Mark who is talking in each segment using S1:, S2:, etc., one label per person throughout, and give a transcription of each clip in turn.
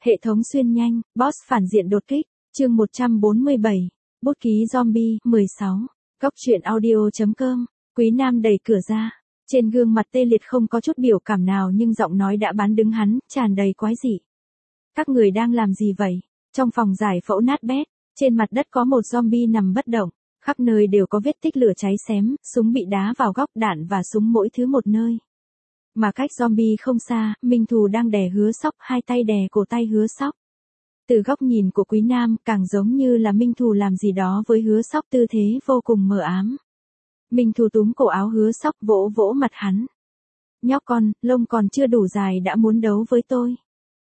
S1: Hệ thống xuyên nhanh, boss phản diện đột kích, chương 147, bút ký zombie, 16, góc truyện audio.com, Quý Nam đẩy cửa ra, trên gương mặt tê liệt không có chút biểu cảm nào nhưng giọng nói đã bán đứng hắn, tràn đầy quái dị. Các người đang làm gì vậy? Trong phòng giải phẫu nát bét, trên mặt đất có một zombie nằm bất động, khắp nơi đều có vết tích lửa cháy xém, súng bị đá vào góc, đạn và súng mỗi thứ một nơi. Mà cách zombie không xa, Minh Thù đang đè Hứa Sóc, hai tay đè cổ tay Hứa Sóc. Từ góc nhìn của Quý Nam, càng giống như là Minh Thù làm gì đó với Hứa Sóc, tư thế vô cùng mờ ám. Minh Thù túm cổ áo Hứa Sóc, vỗ vỗ mặt hắn. Nhóc con, lông còn chưa đủ dài đã muốn đấu với tôi.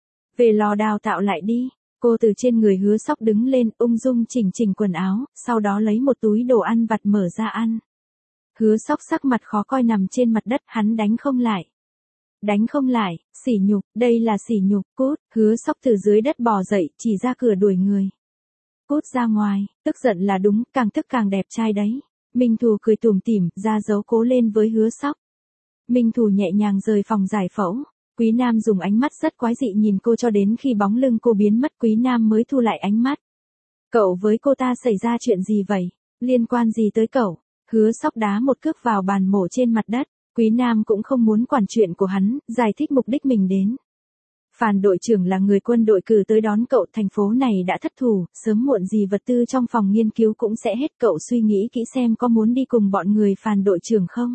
S1: Về lò đào tạo lại đi. Cô từ trên người Hứa Sóc đứng lên, ung dung chỉnh chỉnh quần áo, sau đó lấy một túi đồ ăn vặt mở ra ăn. Hứa Sóc sắc mặt khó coi nằm trên mặt đất, hắn đánh không lại. Đánh không lại, sỉ nhục, đây là sỉ nhục, cút. Hứa Sóc từ dưới đất bò dậy, chỉ ra cửa đuổi người. Cút ra ngoài, tức giận là đúng, càng tức càng đẹp trai đấy. Minh Thù cười tủm tỉm, ra dấu cố lên với Hứa Sóc. Minh Thù nhẹ nhàng rời phòng giải phẫu. Quý Nam dùng ánh mắt rất quái dị nhìn cô cho đến khi bóng lưng cô biến mất, Quý Nam mới thu lại ánh mắt. Cậu với cô ta xảy ra chuyện gì vậy? Liên quan gì tới cậu? Hứa Sóc đá một cước vào bàn mổ trên mặt đất. Quý Nam cũng không muốn quản chuyện của hắn, giải thích mục đích mình đến. Phàn đội trưởng là người quân đội cử tới đón cậu, thành phố này đã thất thủ, sớm muộn gì vật tư trong phòng nghiên cứu cũng sẽ hết, cậu suy nghĩ kỹ xem có muốn đi cùng bọn người Phàn đội trưởng không?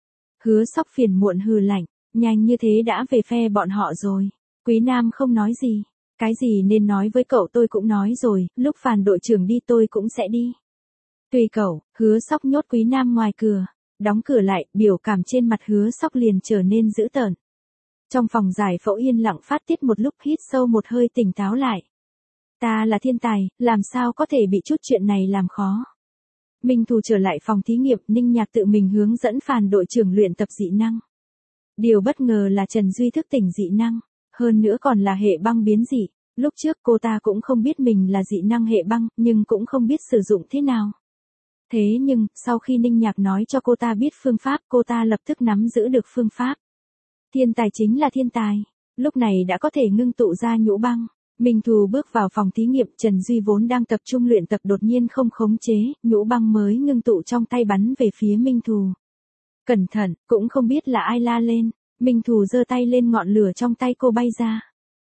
S1: Hứa Sóc phiền muộn hừ lạnh, nhanh như thế đã về phe bọn họ rồi. Quý Nam không nói gì, cái gì nên nói với cậu tôi cũng nói rồi, lúc Phàn đội trưởng đi tôi cũng sẽ đi. Tùy cậu. Hứa Sóc nhốt Quý Nam ngoài cửa. Đóng cửa lại, biểu cảm trên mặt Hứa Sóc liền trở nên dữ tợn. Trong phòng giải phẫu yên lặng phát tiết một lúc, hít sâu một hơi tỉnh táo lại. Ta là thiên tài, làm sao có thể bị chút chuyện này làm khó. Minh Thù trở lại phòng thí nghiệm, Ninh Nhạc tự mình hướng dẫn Phàn đội trưởng luyện tập dị năng. Điều bất ngờ là Trần Duy thức tỉnh dị năng, hơn nữa còn là hệ băng biến dị. Lúc trước cô ta cũng không biết mình là dị năng hệ băng, nhưng cũng không biết sử dụng thế nào. Thế nhưng, sau khi Ninh Nhạc nói cho cô ta biết phương pháp, cô ta lập tức nắm giữ được phương pháp. Thiên tài chính là thiên tài. Lúc này đã có thể ngưng tụ ra nhũ băng. Minh Thù bước vào phòng thí nghiệm, Trần Duy vốn đang tập trung luyện tập đột nhiên không khống chế, nhũ băng mới ngưng tụ trong tay bắn về phía Minh Thù. Cẩn thận, cũng không biết là ai la lên. Minh Thù giơ tay lên, ngọn lửa trong tay cô bay ra.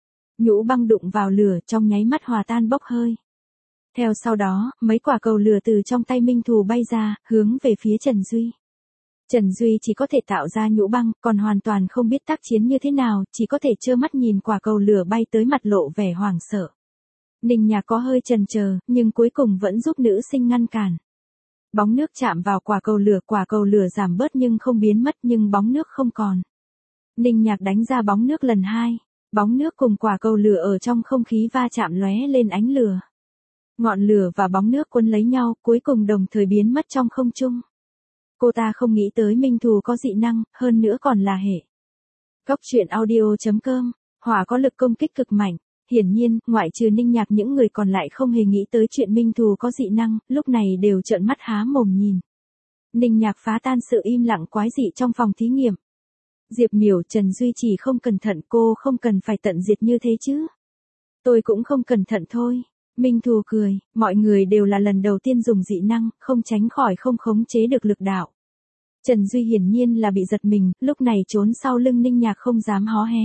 S1: Nhũ băng đụng vào lửa, trong nháy mắt hòa tan bốc hơi. Theo sau đó, mấy quả cầu lửa từ trong tay Minh Thù bay ra, hướng về phía Trần Duy. Trần Duy chỉ có thể tạo ra nhũ băng, còn hoàn toàn không biết tác chiến như thế nào, chỉ có thể trơ mắt nhìn quả cầu lửa bay tới, mặt lộ vẻ hoảng sợ. Ninh Nhạc có hơi chần chờ, nhưng cuối cùng vẫn giúp nữ sinh ngăn cản. Bóng nước chạm vào quả cầu lửa giảm bớt nhưng không biến mất, nhưng bóng nước không còn. Ninh Nhạc đánh ra bóng nước lần hai, bóng nước cùng quả cầu lửa ở trong không khí va chạm lóe lên ánh lửa. Ngọn lửa và bóng nước quấn lấy nhau, cuối cùng đồng thời biến mất trong không trung. Cô ta không nghĩ tới Minh Thù có dị năng, hơn nữa còn là hệ. Góc truyện audio.com, hỏa có lực công kích cực mạnh. Hiển nhiên, ngoại trừ Ninh Nhạc, những người còn lại không hề nghĩ tới chuyện Minh Thù có dị năng, lúc này đều trợn mắt há mồm nhìn. Ninh Nhạc phá tan sự im lặng quái dị trong phòng thí nghiệm. Diệp Miểu, Trần Duy chỉ không cẩn thận, cô không cần phải tận diệt như thế chứ. Tôi cũng không cẩn thận thôi. Minh Thù cười, mọi người đều là lần đầu tiên dùng dị năng, không tránh khỏi không khống chế được lực đạo. Trần Duy hiển nhiên là bị giật mình, lúc này trốn sau lưng Ninh Nhạc không dám hó hé.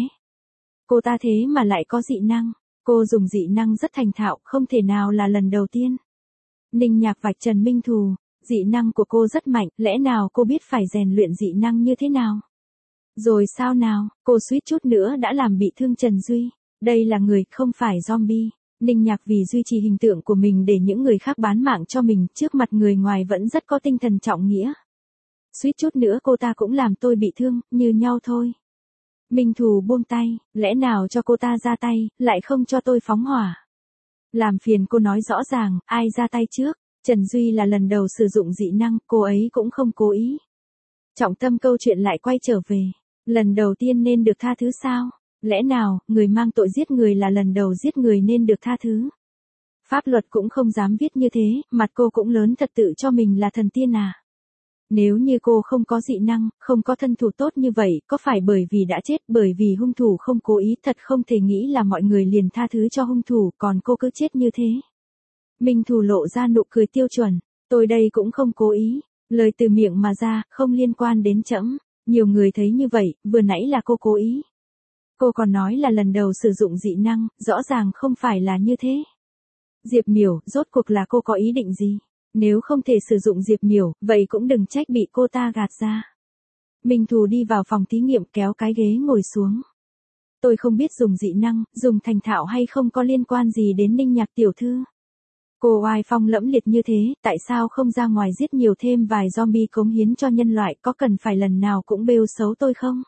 S1: Cô ta thế mà lại có dị năng, cô dùng dị năng rất thành thạo, không thể nào là lần đầu tiên. Ninh Nhạc vạch trần Minh Thù, dị năng của cô rất mạnh, lẽ nào cô biết phải rèn luyện dị năng như thế nào? Rồi sao nào, cô suýt chút nữa đã làm bị thương Trần Duy, đây là người, không phải zombie. Ninh Nhạc vì duy trì hình tượng của mình để những người khác bán mạng cho mình, trước mặt người ngoài vẫn rất có tinh thần trọng nghĩa. Suýt chút nữa cô ta cũng làm tôi bị thương, như nhau thôi. Minh Thù buông tay, lẽ nào cho cô ta ra tay, lại không cho tôi phóng hỏa. Làm phiền cô nói rõ ràng, ai ra tay trước. Trần Duy là lần đầu sử dụng dị năng, cô ấy cũng không cố ý. Trọng tâm câu chuyện lại quay trở về. Lần đầu tiên nên được tha thứ sao? Lẽ nào, người mang tội giết người là lần đầu giết người nên được tha thứ? Pháp luật cũng không dám viết như thế, mặt cô cũng lớn thật, tự cho mình là thần tiên à? Nếu như cô không có dị năng, không có thân thủ tốt như vậy, có phải bởi vì đã chết, bởi vì hung thủ không cố ý, thật không thể nghĩ là mọi người liền tha thứ cho hung thủ, còn cô cứ chết như thế. Minh Thù lộ ra nụ cười tiêu chuẩn, tôi đây cũng không cố ý, lời từ miệng mà ra, không liên quan đến trẫm. Nhiều người thấy như vậy, vừa nãy là cô cố ý. Cô còn nói là lần đầu sử dụng dị năng, rõ ràng không phải là như thế. Diệp Miểu, rốt cuộc là cô có ý định gì? Nếu không thể sử dụng Diệp Miểu, vậy cũng đừng trách bị cô ta gạt ra. Minh Thù đi vào phòng thí nghiệm kéo cái ghế ngồi xuống. Tôi không biết dùng dị năng, dùng thành thạo hay không có liên quan gì đến Ninh Nhạc tiểu thư. Cô oai phong lẫm liệt như thế, tại sao không ra ngoài giết nhiều thêm vài zombie cống hiến cho nhân loại, có cần phải lần nào cũng bêu xấu tôi không?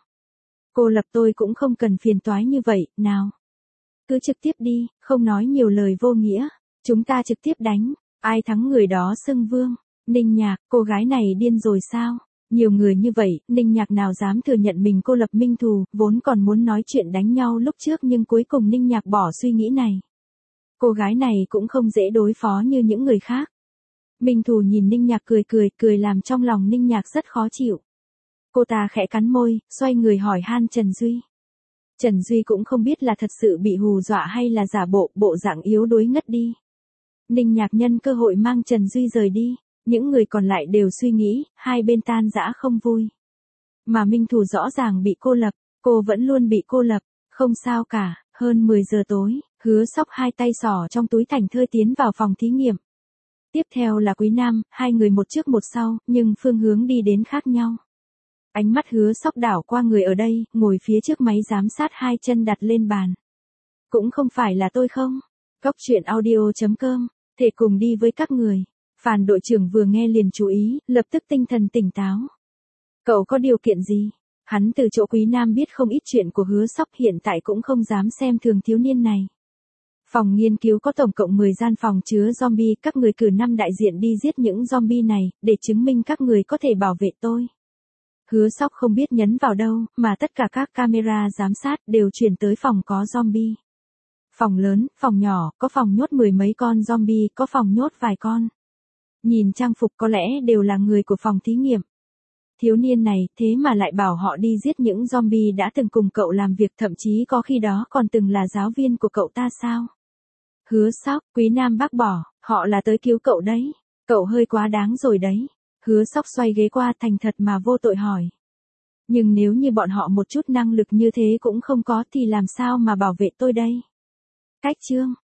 S1: Cô Lập, tôi cũng không cần phiền toái như vậy, nào. Cứ trực tiếp đi, không nói nhiều lời vô nghĩa, chúng ta trực tiếp đánh, ai thắng người đó xưng vương. Ninh Nhạc, cô gái này điên rồi sao? Nhiều người như vậy, Ninh Nhạc nào dám thừa nhận mình cô lập Minh Thù, vốn còn muốn nói chuyện đánh nhau lúc trước nhưng cuối cùng Ninh Nhạc bỏ suy nghĩ này. Cô gái này cũng không dễ đối phó như những người khác. Minh Thù nhìn Ninh Nhạc cười làm trong lòng Ninh Nhạc rất khó chịu. Cô ta khẽ cắn môi, xoay người hỏi han Trần Duy. Trần Duy cũng không biết là thật sự bị hù dọa hay là giả bộ dạng yếu đuối ngất đi. Ninh Nhạc nhân cơ hội mang Trần Duy rời đi, những người còn lại đều suy nghĩ, hai bên tan rã không vui. Mà Minh Thù rõ ràng bị cô lập, cô vẫn luôn bị cô lập, không sao cả, hơn 10 giờ tối, Hứa Sóc hai tay xỏ trong túi thảnh thơi tiến vào phòng thí nghiệm. Tiếp theo là Quý Nam, hai người một trước một sau, nhưng phương hướng đi đến khác nhau. Ánh mắt Hứa Sóc đảo qua người ở đây, ngồi phía trước máy giám sát hai chân đặt lên bàn. Cũng không phải là tôi không? Góc truyện audio.com, thể cùng đi với các người. Phàn đội trưởng vừa nghe liền chú ý, lập tức tinh thần tỉnh táo. Cậu có điều kiện gì? Hắn từ chỗ Quý Nam biết không ít chuyện của Hứa Sóc, hiện tại cũng không dám xem thường thiếu niên này. Phòng nghiên cứu có tổng cộng 10 gian phòng chứa zombie, các người cử 5 đại diện đi giết những zombie này, để chứng minh các người có thể bảo vệ tôi. Hứa Sóc không biết nhấn vào đâu, mà tất cả các camera giám sát đều chuyển tới phòng có zombie. Phòng lớn, phòng nhỏ, có phòng nhốt 10 mấy con zombie, có phòng nhốt vài con. Nhìn trang phục có lẽ đều là người của phòng thí nghiệm. Thiếu niên này, thế mà lại bảo họ đi giết những zombie đã từng cùng cậu làm việc, thậm chí có khi đó còn từng là giáo viên của cậu ta sao? Hứa Sóc, Quý Nam bác bỏ, họ là tới cứu cậu đấy. Cậu hơi quá đáng rồi đấy. Hứa Sóc xoay ghế qua thành thật mà vô tội hỏi. Nhưng nếu như bọn họ một chút năng lực như thế cũng không có thì làm sao mà bảo vệ tôi đây? Cách chương,